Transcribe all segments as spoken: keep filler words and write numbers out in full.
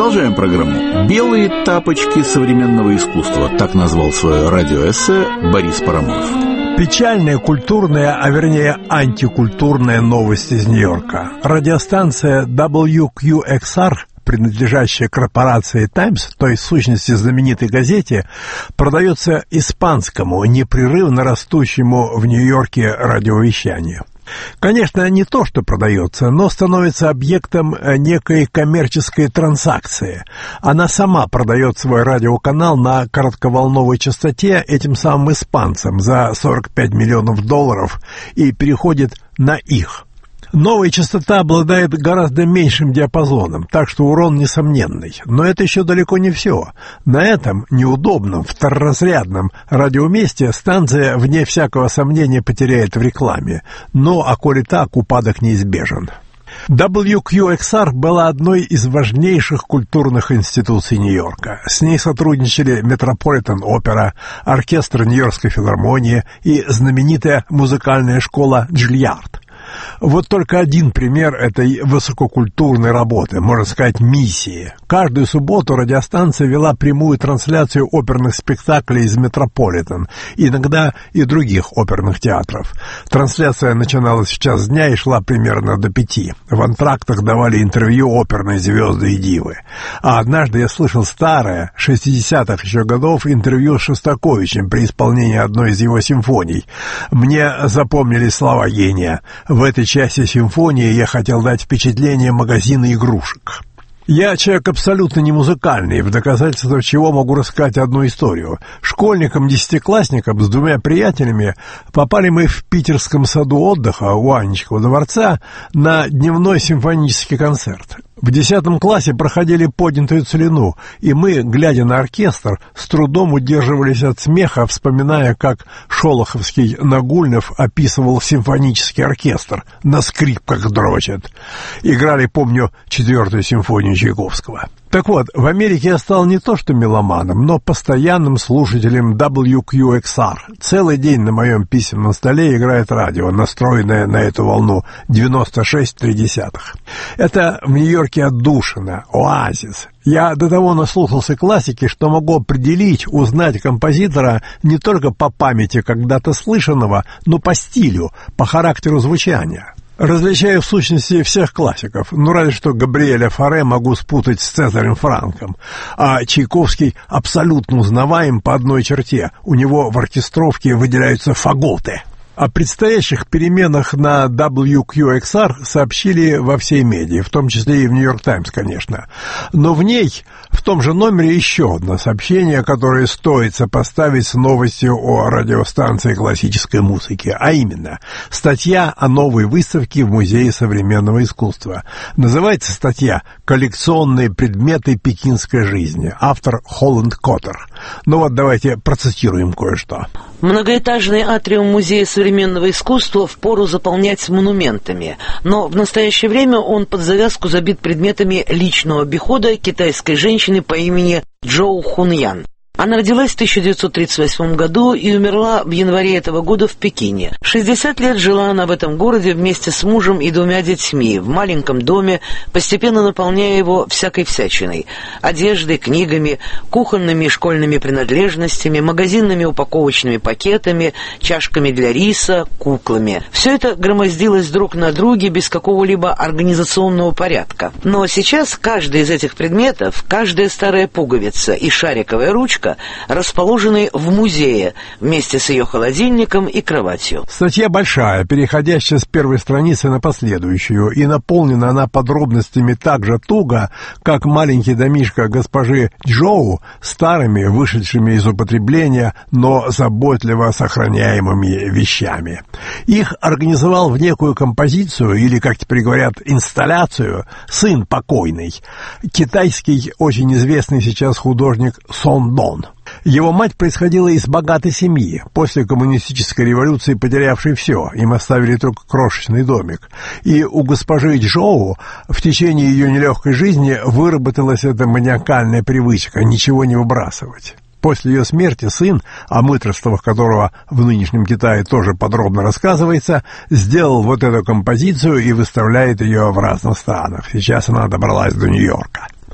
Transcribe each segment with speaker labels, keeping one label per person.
Speaker 1: Продолжаем программу. «Белые тапочки современного искусства». Так назвал свое радиоэссе Борис Парамонов.
Speaker 2: Печальная культурная, а вернее антикультурная новость из Нью-Йорка. Радиостанция дабл ю кью экс ар, принадлежащая корпорации «Таймс», то есть в сущности знаменитой газете, продается испанскому, непрерывно растущему в Нью-Йорке радиовещанию. Конечно, не то, что продается, но становится объектом некой коммерческой транзакции. Она сама продает свой радиоканал на коротковолновой частоте этим самым испанцам за сорок пять миллионов долларов и переходит на их. Новая частота обладает гораздо меньшим диапазоном, так что урон несомненный. Но это еще далеко не все. На этом неудобном, второразрядном радиоместе станция, вне всякого сомнения, потеряет в рекламе. Но, а коли так, упадок неизбежен. дабл ю кью экс ар была одной из важнейших культурных институций Нью-Йорка. С ней сотрудничали Метрополитен-опера, оркестр Нью-Йоркской филармонии и знаменитая музыкальная школа Джильярд. Вот только один пример этой высококультурной работы, можно сказать, миссии. Каждую субботу радиостанция вела прямую трансляцию оперных спектаклей из Метрополитен, иногда и других оперных театров. Трансляция начиналась в час дня и шла примерно до пяти. В антрактах давали интервью оперные звезды и дивы. А однажды я слышал старое, шестидесятых еще годов, интервью с Шостаковичем при исполнении одной из его симфоний. Мне запомнились слова гения: «В этой части симфонии я хотел дать впечатление магазина игрушек». Я человек абсолютно не музыкальный, в доказательство чего могу рассказать одну историю. Школьником-десятиклассником с двумя приятелями попали мы в питерском саду отдыха у Анечкова дворца на дневной симфонический концерт. В десятом классе проходили поднятую целину, и мы, глядя на оркестр, с трудом удерживались от смеха, вспоминая, как шолоховский Нагульнов описывал симфонический оркестр: на скрипках дрочат. Играли, помню, четвертую симфонию Чайковского. Так вот, в Америке я стал не то что меломаном, но постоянным слушателем дабл ю кью экс ар. Целый день на моем письменном столе играет радио, настроенное на эту волну девяносто шесть целых три десятых. Это в Нью-Йорке отдушина, оазис. Я до того наслушался классики, что могу определить, узнать композитора не только по памяти когда-то слышанного, но по стилю, по характеру звучания. Различаю в сущности всех классиков, ну разве что Габриэля Фаре могу спутать с Цезарем Франком, а Чайковский абсолютно узнаваем по одной черте: у него в оркестровке выделяются фаготы. О предстоящих переменах на дабл ю кью экс ар сообщили во всей медиа, в том числе и в «Нью-Йорк Таймс», конечно. Но в ней, в том же номере, еще одно сообщение, которое стоит сопоставить с новостью о радиостанции классической музыки, а именно статья о новой выставке в Музее современного искусства. Называется статья «Коллекционные предметы пекинской жизни». Автор Холланд Коттер. Ну вот давайте процитируем кое-что.
Speaker 3: Многоэтажный атриум Музея современного искусства впору заполнять монументами, но в настоящее время он под завязку забит предметами личного обихода китайской женщины по имени Джоу Хуньян. Она родилась в тысяча девятьсот тридцать восьмом году и умерла в январе этого года в Пекине. шестьдесят лет жила она в этом городе вместе с мужем и двумя детьми, в маленьком доме, постепенно наполняя его всякой всячиной: одеждой, книгами, кухонными и школьными принадлежностями, магазинными упаковочными пакетами, чашками для риса, куклами. Все это громоздилось друг на друге без какого-либо организационного порядка. Но сейчас каждый из этих предметов, каждая старая пуговица и шариковая ручка расположены в музее вместе с ее холодильником и кроватью.
Speaker 2: Статья большая, переходящая с первой страницы на последующую, и наполнена она подробностями так же туго, как маленький домишко госпожи Джоу, старыми, вышедшими из употребления, но заботливо сохраняемыми вещами. Их организовал в некую композицию, или, как теперь говорят, инсталляцию, сын покойный, китайский, очень известный сейчас художник Сон Дон. Его мать происходила из богатой семьи, после коммунистической революции потерявшей все, им оставили только крошечный домик. И у госпожи Джоу в течение ее нелегкой жизни выработалась эта маниакальная привычка ничего не выбрасывать. После ее смерти сын, о мыторствах которого в нынешнем Китае тоже подробно рассказывается, сделал вот эту композицию и выставляет ее в разных странах. Сейчас она добралась до Нью-Йорка.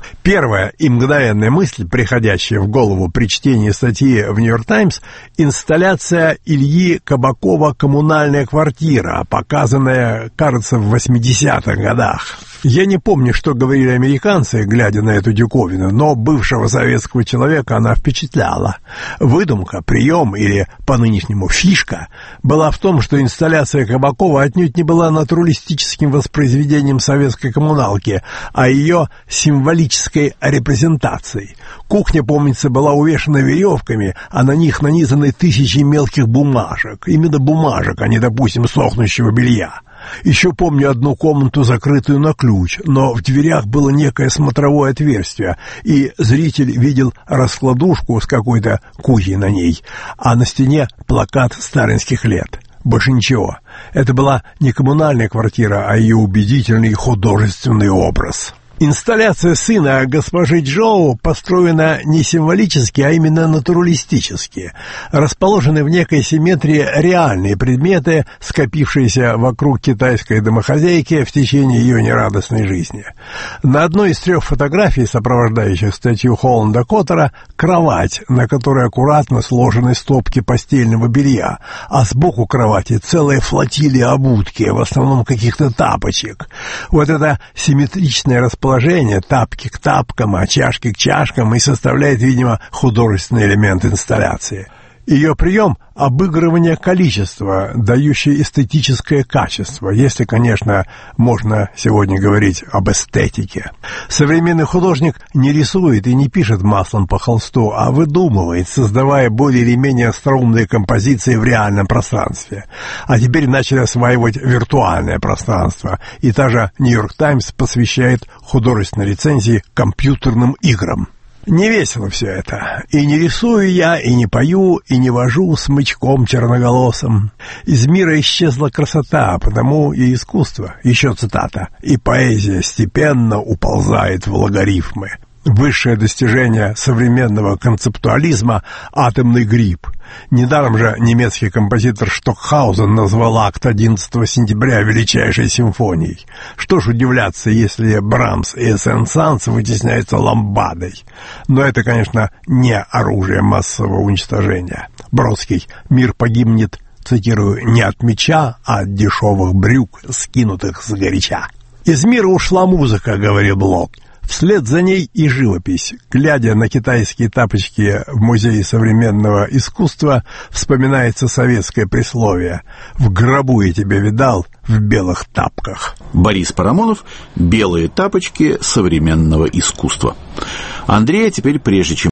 Speaker 2: Первая и мгновенная мысль, приходящая в голову при чтении статьи в «Нью-Йорк Таймс», инсталляция Ильи Кабакова «Коммунальная квартира», показанная, кажется, в восьмидесятых годах. Я не помню, что говорили американцы, глядя на эту диковину, но бывшего советского человека она впечатляла. Выдумка, прием или, по-нынешнему, фишка была в том, что инсталляция Кабакова отнюдь не была натуралистическим воспроизведением советской коммуналки, а ее символической репрезентацией. Кухня, помнится, была увешана веревками, а на них нанизаны тысячи мелких бумажек. Именно бумажек, а не, допустим, сохнущего белья. Еще помню одну комнату, закрытую на ключ, но в дверях было некое смотровое отверстие, и зритель видел раскладушку с какой-то кухней на ней, а на стене плакат сталинских лет. Больше ничего. Это была не коммунальная квартира, а ее убедительный художественный образ. Инсталляция сына госпожи Джоу построена не символически, а именно натуралистически. Расположены в некой симметрии реальные предметы, скопившиеся вокруг китайской домохозяйки в течение ее нерадостной жизни. На одной из трех фотографий, сопровождающих статью Холланда Коттера, кровать, на которой аккуратно сложены стопки постельного белья, а сбоку кровати целая флотилия обутки, в основном каких-то тапочек. Вот это симметричное расположение Положение тапки к тапкам, а чашки к чашкам и составляет, видимо, художественный элемент инсталляции. Ее прием – обыгрывание количества, дающее эстетическое качество, если, конечно, можно сегодня говорить об эстетике. Современный художник не рисует и не пишет маслом по холсту, а выдумывает, создавая более или менее остроумные композиции в реальном пространстве. А теперь начали осваивать виртуальное пространство, и та же «Нью-Йорк Таймс» посвящает художественной рецензии компьютерным играм. Не весело все это. И не рисую я, и не пою, и не вожу смычком черноголосым. Из мира исчезла красота, потому и искусство, еще цитата, и поэзия степенно уползает в логарифмы. Высшее достижение современного концептуализма — атомный гриб. Недаром же немецкий композитор Штокхаузен назвал акт одиннадцатого сентября величайшей симфонией. Что ж удивляться, если Брамс и Сен-Санс вытесняются ламбадой. Но это, конечно, не оружие массового уничтожения. Бродский: «Мир погибнет, цитирую, не от меча, а от дешевых брюк, скинутых сгоряча». «Из мира ушла музыка», — говорил Блок. Вслед за ней и живопись. Глядя на китайские тапочки в Музее современного искусства, вспоминается советское присловие: «В гробу я тебя видал в белых тапках».
Speaker 1: Борис Парамонов «Белые тапочки современного искусства». Андрей, а теперь, прежде чем